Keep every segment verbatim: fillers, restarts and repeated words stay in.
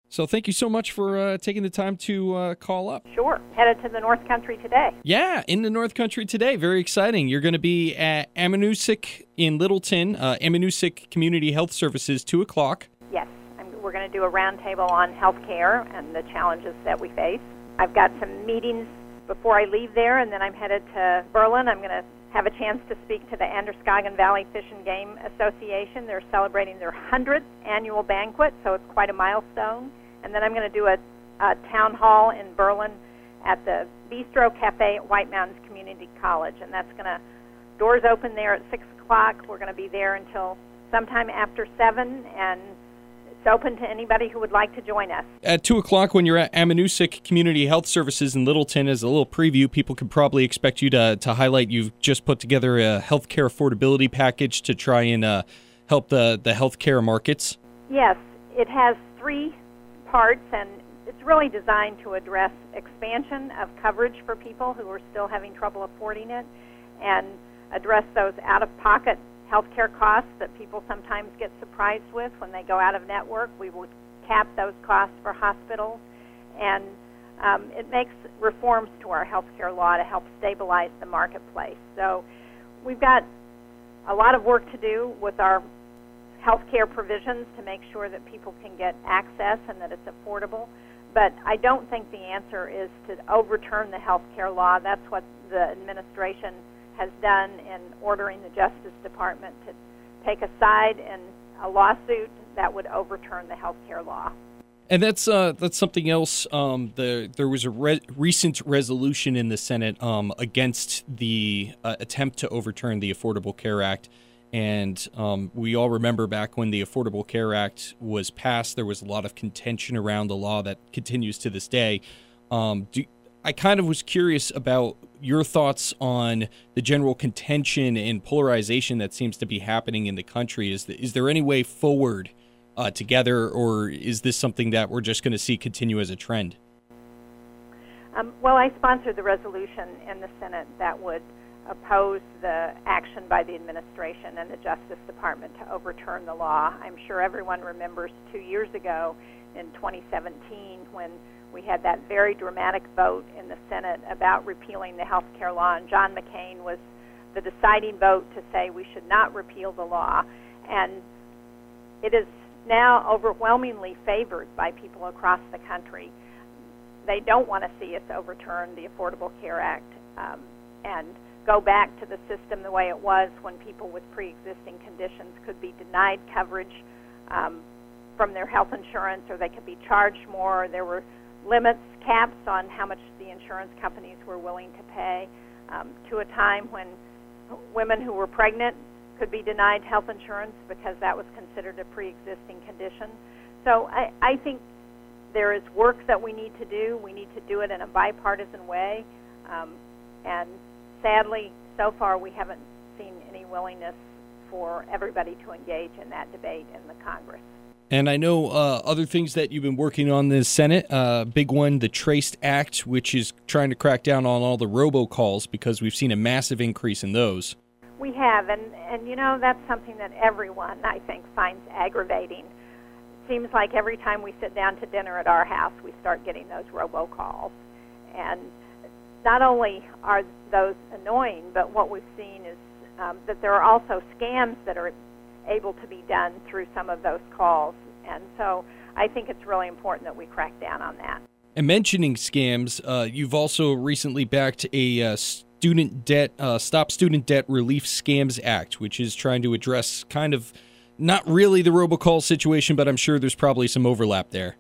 So thank you so much for uh, taking the time to uh, call up. Sure. Headed to the North Country today. Yeah, in the North Country today. Very exciting. You're going to be at Ammonoosuc in Littleton, uh, Ammonoosuc Community Health Services, two o'clock. Yes. I'm, we're going to do a roundtable on health care and the challenges that we face. I've got some meetings before I leave there, and then I'm headed to Berlin. I'm going to have a chance to speak to the Androscoggin Valley Fish and Game Association. They're celebrating their hundredth annual banquet, so it's quite a milestone. And then I'm going to do a, a town hall in Berlin at the Bistro Cafe at White Mountains Community College, and that's going to, doors open there at six o'clock. We're going to be there until sometime after seven, and it's open to anybody who would like to join us. At two o'clock, when you're at Ammonoosuc Community Health Services in Littleton, as a little preview, people could probably expect you to, to highlight you've just put together a healthcare affordability package to try and uh, help the, the healthcare markets. Yes, it has three parts, and it's really designed to address expansion of coverage for people who are still having trouble affording it and address those out-of-pocket healthcare costs that people sometimes get surprised with when they go out of network. We will cap those costs for hospitals, and um, it makes reforms to our healthcare law to help stabilize the marketplace. So we've got a lot of work to do with our healthcare provisions to make sure that people can get access and that it's affordable. But I don't think the answer is to overturn the healthcare law. That's what the administration has done in ordering the Justice Department to take a side in a lawsuit that would overturn the healthcare law. And that's uh, that's something else. Um, the there was a re- recent resolution in the Senate um, against the uh, attempt to overturn the Affordable Care Act. And um, we all remember back when the Affordable Care Act was passed, there was a lot of contention around the law that continues to this day. Um, do, I kind of was curious about your thoughts on the general contention and polarization that seems to be happening in the country. Is, the, is there any way forward uh, together, or is this something that we're just going to see continue as a trend? Um, well, I sponsored the resolution in the Senate that would oppose the action by the administration and the Justice Department to overturn the law. I'm sure everyone remembers two years ago in twenty seventeen when we had that very dramatic vote in the Senate about repealing the health care law, and John McCain was the deciding vote to say we should not repeal the law. And it is now overwhelmingly favored by people across the country. They don't want to see us overturn the Affordable Care Act um, and go back to the system the way it was when people with pre-existing conditions could be denied coverage um, from their health insurance, or they could be charged more. There were limits, caps on how much the insurance companies were willing to pay, um, to a time when women who were pregnant could be denied health insurance because that was considered a pre-existing condition. So I, I think there is work that we need to do. We need to do it in a bipartisan way, um, and sadly, so far we haven't seen any willingness for everybody to engage in that debate in the Congress. And I know uh, other things that you've been working on in the Senate, uh, big one, the TRACED Act, which is trying to crack down on all the robocalls because we've seen a massive increase in those. We have, and, and you know, that's something that everyone, I think, finds aggravating. It seems like every time we sit down to dinner at our house, we start getting those robocalls. And not only are those annoying, but what we've seen is um, that there are also scams that are able to be done through some of those calls. And so I think it's really important that we crack down on that. And mentioning scams, uh, you've also recently backed a uh, student debt, uh, Stop Student Debt Relief Scams Act, which is trying to address kind of not really the robocall situation, but I'm sure there's probably some overlap there.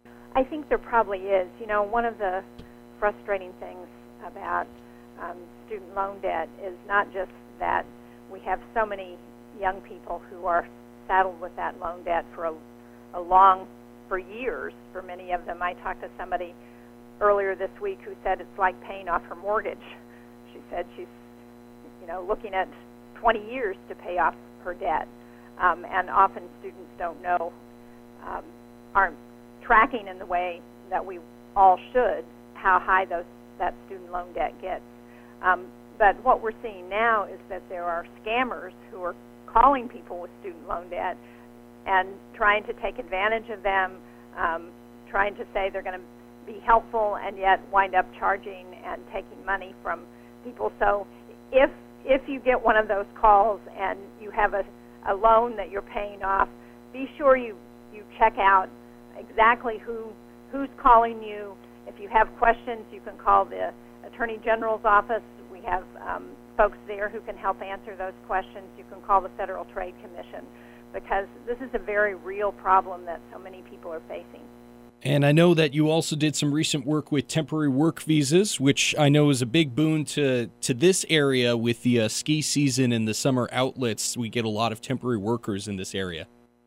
I think there probably is. You know, one of the frustrating things about um, student loan debt is not just that we have so many young people who are saddled with that loan debt for a, a long, for years, for many of them. I talked to somebody earlier this week who said it's like paying off her mortgage. She said she's, you know, looking at twenty years to pay off her debt. Um, and often students don't know, um, aren't tracking in the way that we all should, how high those that student loan debt gets. Um, but what we're seeing now is that there are scammers who are calling people with student loan debt and trying to take advantage of them, um, trying to say they're going to be helpful and yet wind up charging and taking money from people. So if if you get one of those calls and you have a, a loan that you're paying off, be sure you, you check out exactly who who's calling you. If you have questions, you can call the Attorney General's office. We have um, folks there who can help answer those questions. You can call the Federal Trade Commission, because this is a very real problem that so many people are facing. And I know that you also did some recent work with temporary work visas, which I know is a big boon to, to this area with the uh, ski season and the summer outlets. We get a lot of temporary workers in this area.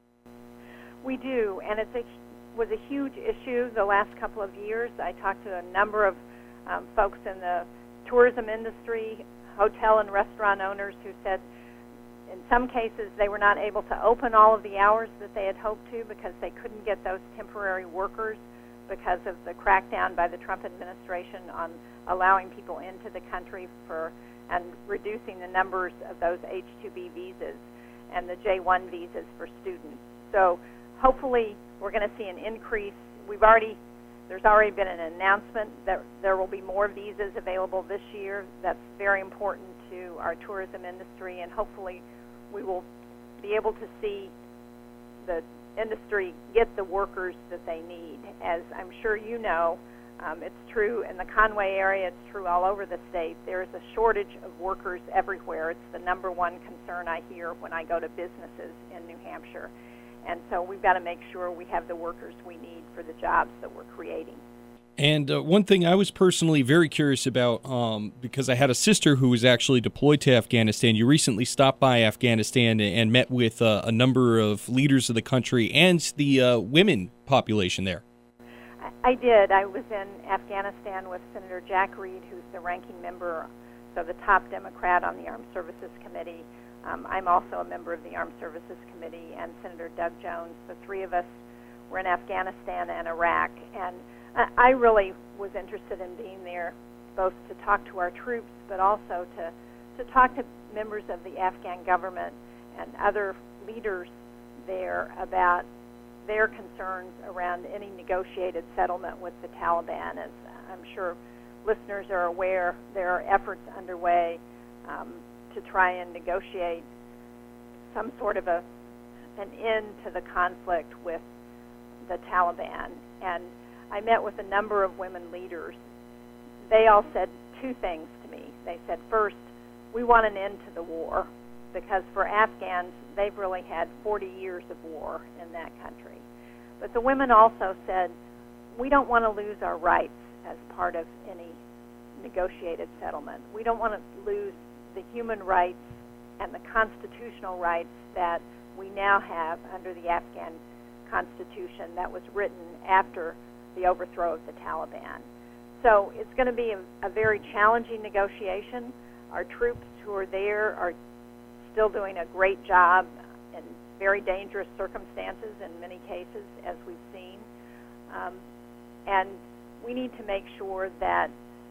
We do, and it was a huge issue the last couple of years. I talked to a number of um, folks in the tourism industry, hotel and restaurant owners, who said in some cases they were not able to open all of the hours that they had hoped to because they couldn't get those temporary workers because of the crackdown by the Trump administration on allowing people into the country for and reducing the numbers of those H two B visas and the J one visas for students. So hopefully we're going to see an increase. We've already There's already been an announcement that there will be more visas available this year. That's very important to our tourism industry, and hopefully we will be able to see the industry get the workers that they need. As I'm sure you know, um, it's true in the Conway area, it's true all over the state. There's a shortage of workers everywhere. It's the number one concern I hear when I go to businesses in New Hampshire. And so we've got to make sure we have the workers we need for the jobs that we're creating. And uh, one thing I was personally very curious about, um, because I had a sister who was actually deployed to Afghanistan. You recently stopped by Afghanistan and met with uh, a number of leaders of the country and the uh, women population there. I did. I was in Afghanistan with Senator Jack Reed, who's the ranking member, so the top Democrat on the Armed Services Committee. Um, I'm also a member of the Armed Services Committee, and Senator Doug Jones. The three of us were in Afghanistan and Iraq, and I really was interested in being there, both to talk to our troops, but also to, to talk to members of the Afghan government and other leaders there about their concerns around any negotiated settlement with the Taliban. As I'm sure listeners are aware, there are efforts underway um, to try and negotiate some sort of a an end to the conflict with the Taliban. And I met with a number of women leaders. They all said two things to me. They said, first, we want an end to the war, because for Afghans, they've really had forty years of war in that country. But the women also said, we don't want to lose our rights as part of any negotiated settlement. We don't want to lose the human rights and the constitutional rights that we now have under the Afghan constitution that was written after the overthrow of the Taliban. So it's going to be a, a very challenging negotiation. Our troops who are there are still doing a great job in very dangerous circumstances in many cases, as we've seen. Um, and we need to make sure that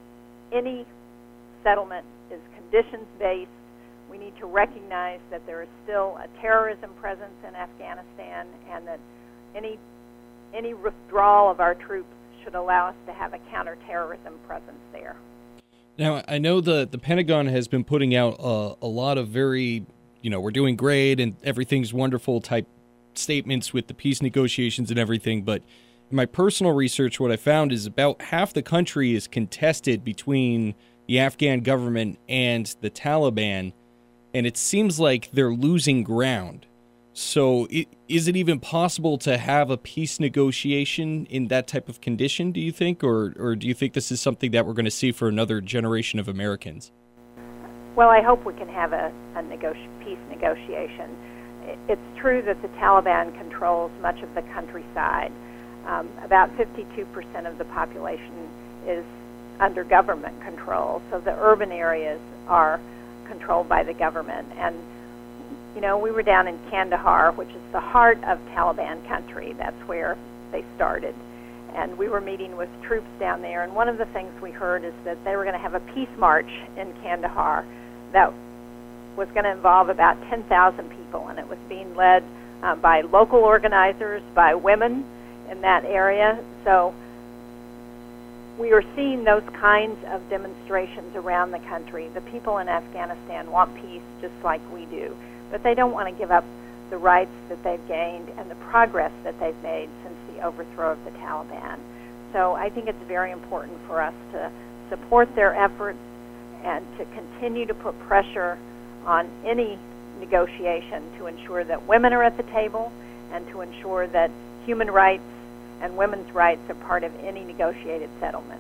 any settlement is conditions-based. We need to recognize that there is still a terrorism presence in Afghanistan, and that any any withdrawal of our troops should allow us to have a counterterrorism presence there. Now, I know the, the Pentagon has been putting out a, a lot of very, you know, we're doing great and everything's wonderful type statements with the peace negotiations and everything, but in my personal research, what I found is about half the country is contested between the Afghan government and the Taliban, and it seems like they're losing ground. So it, is it even possible to have a peace negotiation in that type of condition, do you think? Or, or do you think this is something that we're going to see for another generation of Americans? Well, I hope we can have a, a negoti- peace negotiation. It's true that the Taliban controls much of the countryside. Um, about fifty-two percent of the population is under government control, so the urban areas are controlled by the government. And you know, we were down in Kandahar, which is the heart of Taliban country. That's where they started. And we were meeting with troops down there, and one of the things we heard is that they were going to have a peace march in Kandahar that was going to involve about ten thousand people, and it was being led um, by local organizers, by women in that area. So we are seeing those kinds of demonstrations around the country. The people in Afghanistan want peace just like we do, but they don't want to give up the rights that they've gained and the progress that they've made since the overthrow of the Taliban. So I think it's very important for us to support their efforts and to continue to put pressure on any negotiation to ensure that women are at the table and to ensure that human rights and women's rights are part of any negotiated settlement.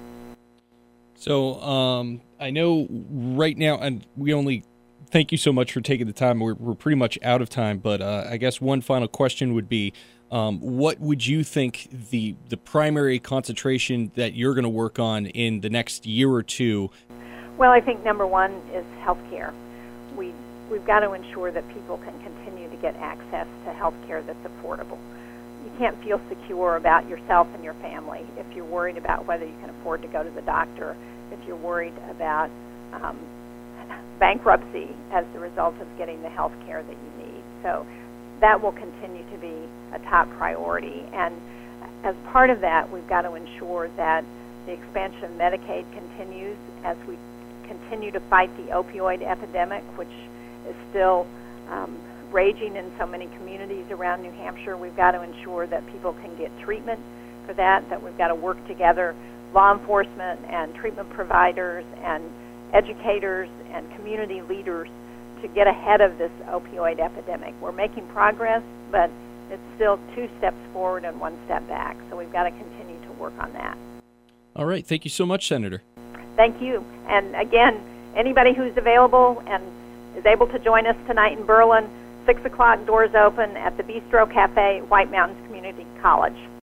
So um, I know right now, and we only thank you so much for taking the time. We're, we're pretty much out of time, but uh, I guess one final question would be, um, what would you think the the primary concentration that you're going to work on in the next year or two? Well, I think number one is health care. We, we've got to ensure that people can continue to get access to health care that's affordable. You can't feel secure about yourself and your family if you're worried about whether you can afford to go to the doctor, if you're worried about um, bankruptcy as the result of getting the health care that you need. So that will continue to be a top priority. And as part of that, we've got to ensure that the expansion of Medicaid continues as we continue to fight the opioid epidemic, which is still um, raging in so many communities around New Hampshire. We've got to ensure that people can get treatment for that, that we've got to work together, law enforcement and treatment providers and educators and community leaders, to get ahead of this opioid epidemic. We're making progress, but it's still two steps forward and one step back. So we've got to continue to work on that. All right. Thank you so much, Senator. Thank you. And again, anybody who's available and is able to join us tonight in Berlin, six o'clock, doors open at the Bistro Cafe, White Mountains Community College.